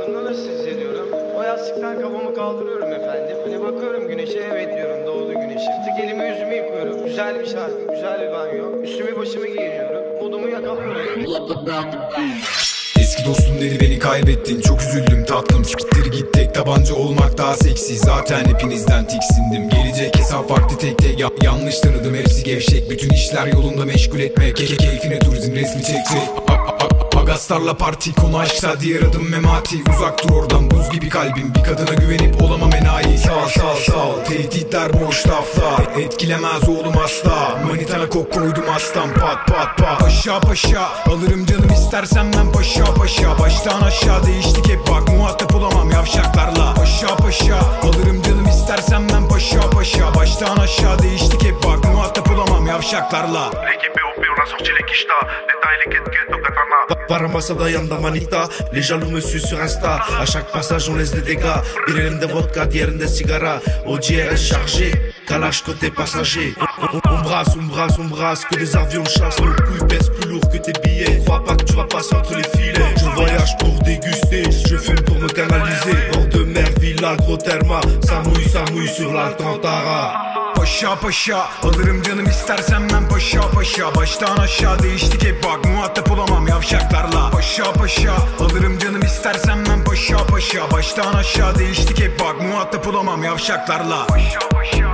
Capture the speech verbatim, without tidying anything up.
yastığımda nasıl hissediyorum? O yastıktan kafamı kaldırıyorum efendim. Hani bakıyorum güneşe, evet diyorum, doğdu güneşi. Tık elimi yüzümü yıkıyorum. Güzel bir şarkı, güzel bir banyo. Üstümü başımı giyiniyorum. Modumu yakalıyorum. Eski dostum dedi beni kaybettin, çok üzüldüm tatlım. Siktir git, tek tabanca olmak daha seksi. Zaten hepinizden tiksindim. Gelecek hesap vakti tek tek ya yanlış tanıdım, hepsi gevşek. Bütün işler yolunda, meşgul etme ke keyfine turizm resmi çek çek. Agaslarla parti, konu aşksa diğer adım memati. Uzak dur oradan, buz gibi kalbim. Bir kadına güvenip olamam enayi. Sağ ol, sağ ol, sağ ol. Tehditler boş laflar, etkilemez oğlum asla. Manitana kok koydum aslan, pat pat pat. Paşa paşa alırım canım istersen ben, paşa paşa. Baştan aşağı değiştik hep bak, muhatap olamam yavşaklarla. Paşa paşa alırım canım istersen ben, paşa paşa. Baştan aşağı değiştik hep bak, muhatap olamam yavşaklarla. Para masada yanda manita, les jaloux me suivent sur Insta. À chaque passage on laisse des dégâts. Bir elinde vodka, diğerinde sigara. O ciğer est chargé, calage côté passager. On, on, on brasse, on brasse, on brasse. Que des avions chassent, nos couilles pèsent plus lourd que tes billets. Crois pas que tu vas passer entre les filets. Je voyage pour déguster, je fume pour me canaliser. Bord de mer, villa, gros therma. Ça mouille, ça mouille sur l'Alcantara. Paşa paşa alırım canım istersen ben, paşa paşa. Baştan aşağı değiştik hep bak, muhatap olamam yavşaklarla. Paşa paşa alırım canım istersen ben, paşa paşa. Baştan aşağı değiştik hep bak, muhatap olamam yavşaklarla. Paşa paşa.